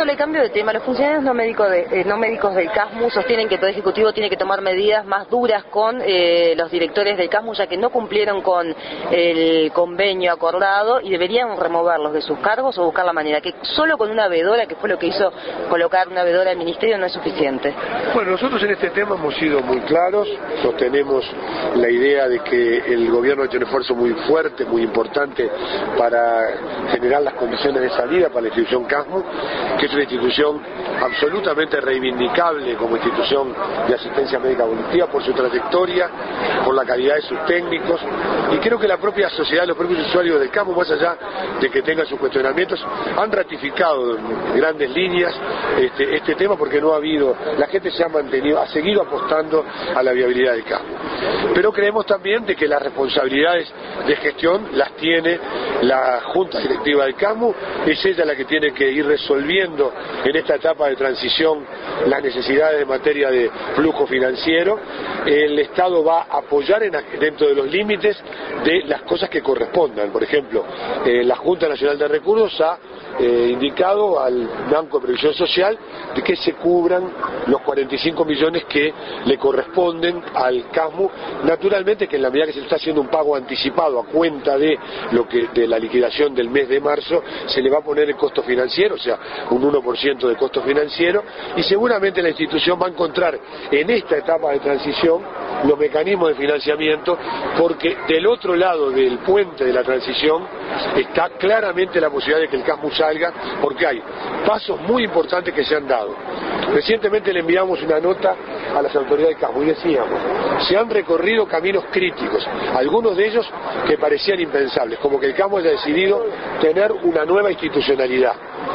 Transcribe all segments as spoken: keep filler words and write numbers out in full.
le cambio de tema. Los funcionarios no médicos, de, eh, no médicos del CASMU sostienen que el Poder Ejecutivo tiene que tomar medidas más duras con eh, los directores del CASMU, ya que no cumplieron con el convenio acordado y deberían removerlos de sus cargos o buscar la manera, que solo con una vedora, que fue lo que hizo colocar una vedora del Ministerio, no es suficiente. Bueno, nosotros en este tema hemos sido muy claros, sostenemos la idea de que el gobierno ha hecho un esfuerzo muy fuerte, muy importante para generar las condiciones de salida para la institución CASMU, que es una institución absolutamente reivindicable como institución de asistencia médica colectiva por su trayectoria, por la calidad de sus técnicos, y creo que la propia sociedad, los propios usuarios del CASMU, más allá de que tengan sus cuestionamientos, han ratificado en grandes líneas este, este tema, porque no ha habido, la gente se ha mantenido, ha seguido apostando a la viabilidad del CASMU. Pero creemos también de que las responsabilidades de gestión las tiene la Junta Directiva del CASMU, es ella la que tiene que ir resolviendo en esta etapa de transición las necesidades en materia de flujo financiero. El Estado va a apoyar en, dentro de los límites de las cosas que correspondan. Por ejemplo, eh, la Junta Nacional de Recursos ha eh, indicado al Banco de Previsión Social de que se cubran los cuarenta y cinco millones que le corresponden al CASMU. Naturalmente que en la medida que se está haciendo un pago anticipado a cuenta de lo que de la liquidación del mes de marzo, se le va a poner el costo financiero, o sea, un uno por ciento de costo financiero, y seguramente la institución va a encontrar en esta etapa de transición los mecanismos de financiamiento, porque del otro lado del puente de la transición está claramente la posibilidad de que el CASMU salga, porque hay pasos muy importantes que se han dado. Recientemente le enviamos una nota a las autoridades del CASMU y decíamos, se han recorrido caminos críticos, algunos de ellos que parecían impensables, como que el CASMU haya decidido tener una nueva institucionalidad.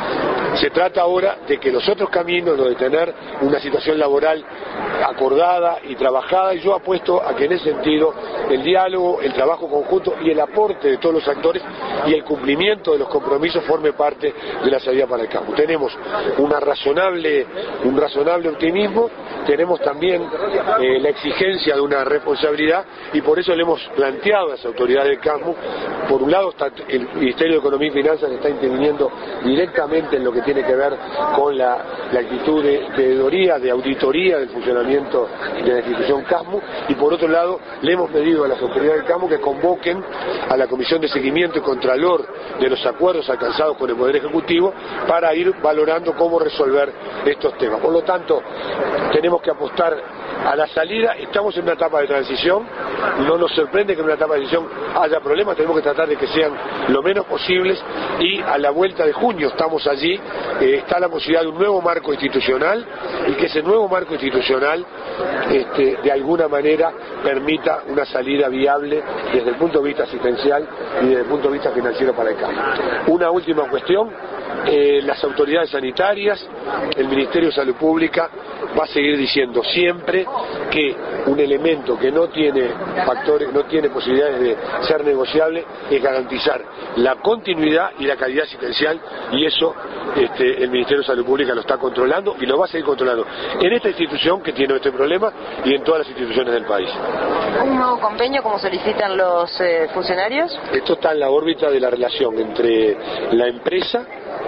Se trata ahora de que los otros caminos, lo de tener una situación laboral acordada y trabajada, y yo apuesto a que en ese sentido el diálogo, el trabajo conjunto y el aporte de todos los actores y el cumplimiento de los compromisos forme parte de la salida para el CASMU. Tenemos una razonable, un razonable optimismo, tenemos también eh, la exigencia de una responsabilidad, y por eso le hemos planteado a las autoridades del CASMU, por un lado está el Ministerio de Economía y Finanzas, que está interviniendo directamente en lo que tiene que ver con la, la actitud de veeduría, de auditoría del funcionamiento de la institución CASMU, y por otro lado le hemos pedido a las autoridades del CASMU que convoquen a la Comisión de Seguimiento y Contralor de los acuerdos alcanzados con el Poder Ejecutivo para ir valorando cómo resolver estos temas. Por lo tanto, tenemos que apostar a la salida. Estamos en una etapa de transición, no nos sorprende que en una etapa de transición haya problemas, tenemos que tratar de que sean lo menos posibles, y a la vuelta de junio estamos allí, eh, está la posibilidad de un nuevo marco institucional, y que ese nuevo marco institucional este, de alguna manera permita una salida viable desde el punto de vista asistencial y desde el punto de vista financiero para el CASMU. Una última cuestión, eh, las autoridades sanitarias, el Ministerio de Salud Pública va a seguir diciendo siempre que un elemento que no tiene factores, no tiene posibilidades de ser negociable, es garantizar la continuidad y la calidad asistencial, y eso este, el Ministerio de Salud Pública lo está controlando y lo va a seguir controlando en esta institución que tiene este problema y en todas las instituciones del país. ¿Un nuevo convenio como solicitan los eh, funcionarios? Esto está en la órbita de la relación entre la empresa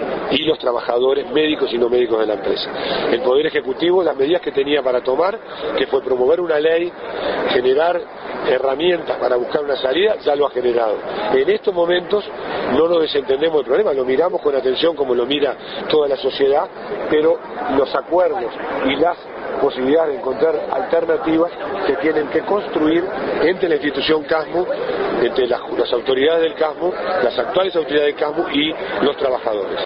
y los trabajadores médicos y no médicos de la empresa. El Poder Ejecutivo, las medidas que tenía para tomar, que fue promover una ley, generar herramientas para buscar una salida, ya lo ha generado. En estos momentos no nos desentendemos del problema, lo miramos con atención como lo mira toda la sociedad, pero los acuerdos y las posibilidades de encontrar alternativas se tienen que construir entre la institución CASMU, entre las, las autoridades del CASMU, las actuales autoridades del CASMU y los trabajadores.